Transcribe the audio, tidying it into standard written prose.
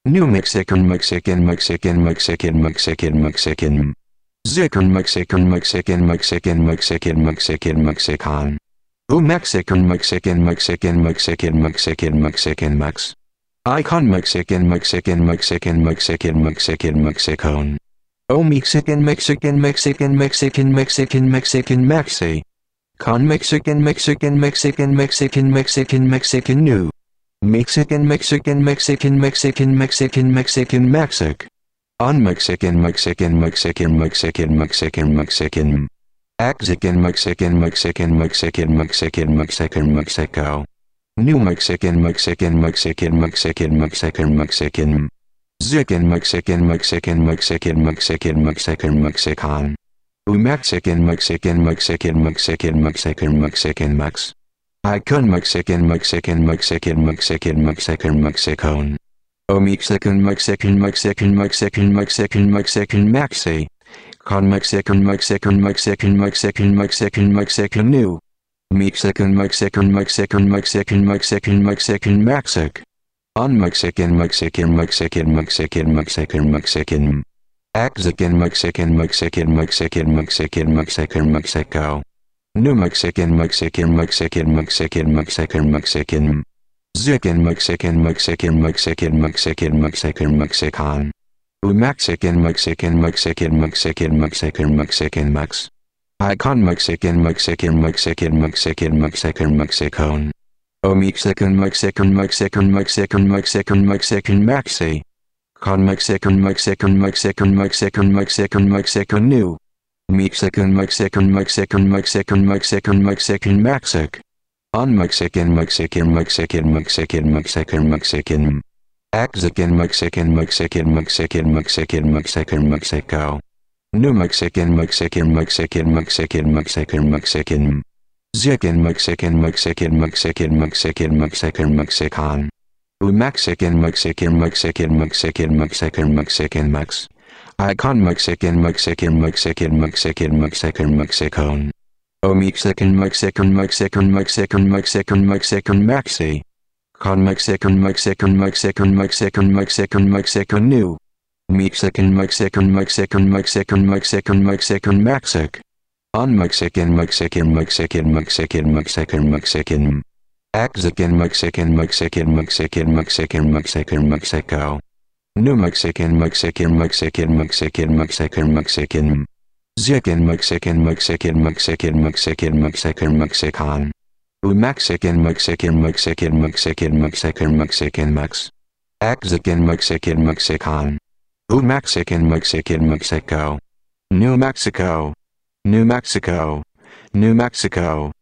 New Mexican Mexican Mexican Mexican Mexican Mexican Zican Mexican Mexican Mexican Mexican Mexican Mexican Mexican Mexican Mexican Mexican Mexican Mexican Mex Icon Mexican Mexican Mexican Mexican Mexican Mexicon Mexican Mexican Mexican Mexican Mexican Mexican Mexi Con Mexican Mexican Mexican Mexican Mexican Mexican New Mexican Mexican Mexican Mexican Mexican Mexican Mexic On Mexican Mexican Mexican Mexican Mexican Mexican Axican Mexican Mexican Mexican Mexican Mexican Mexico New Mexican Mexican Mexican Mexican Mexican Mexican Zican Mexican Mexican Mexican Mexican Mexican Mexican Mexican Mexican Mexican Mexican Mexican Mexican Mex Icon Mexican Mexican Mexican Mexican Mexican Mexicon Mexican Mexican Mexican Mexican Mexican Mexican Maxi Con Mexican Mexican Mexican Mexican Mexican Mexican New Mexican Mexican Mexican Mexican Mexican Mexican Mexic On Mexican Mexican Mexican Mexican Mexican Mexican Axican Mexican Mexican Mexican Mexican Mexican Mexico New Mexican Mexican Mexican Mexican Mexican Mexican Zican Mexican Mexican Mexican Mexican Mexican Mexicon Mexican Mexican Mexican Mexican Mexican Mexican Mex Icon Mexican Mexican Mexican Mexican Mexican Mexicon Mexican Mexican Mexican Mexican Mexican Mexican Maxi Con Mexican Mexican Mexican Mexican Mexican Mexican New Mexican Mexican Mexican Mexican Mexican Mexican Mexic On Mexican Mexican Mexican Mexican Mexican Mexican Axican Mexican Mexican Mexican Mexican Mexican Mexico New Mexican Mexican Mexican Mexican Mexican Mexican Zican Mexican Mexican Mexican Mexican Mexican Mexicon Mexican Mexican Mexican Mexican Mexican Mexican Mex Icon Mexican Mexican Mexican Mexican Mexican Mexicon Mexican Mexican Mexican Mexican Mexican Mexican Maxi Con Mexican Mexican Mexican Mexican Mexican Mexican New Mexican Mexican Mexican Mexican Mexican Mexican Mexic On Mexican Mexican Mexican Mexican Mexican Mexican Axican Mexican Mexican Mexican Mexican Mexican Mexico New Mexican Mexican Mexican Mexican Mexican Mexican Zican Mexican Mexican Mexican Mexican Mexican Mexicon Mexican Mexican Mexican Mexican Mexican Mexican Mex Axican Mexican Mexicon Mexican Mexican Mexico New Mexico New Mexico New Mexico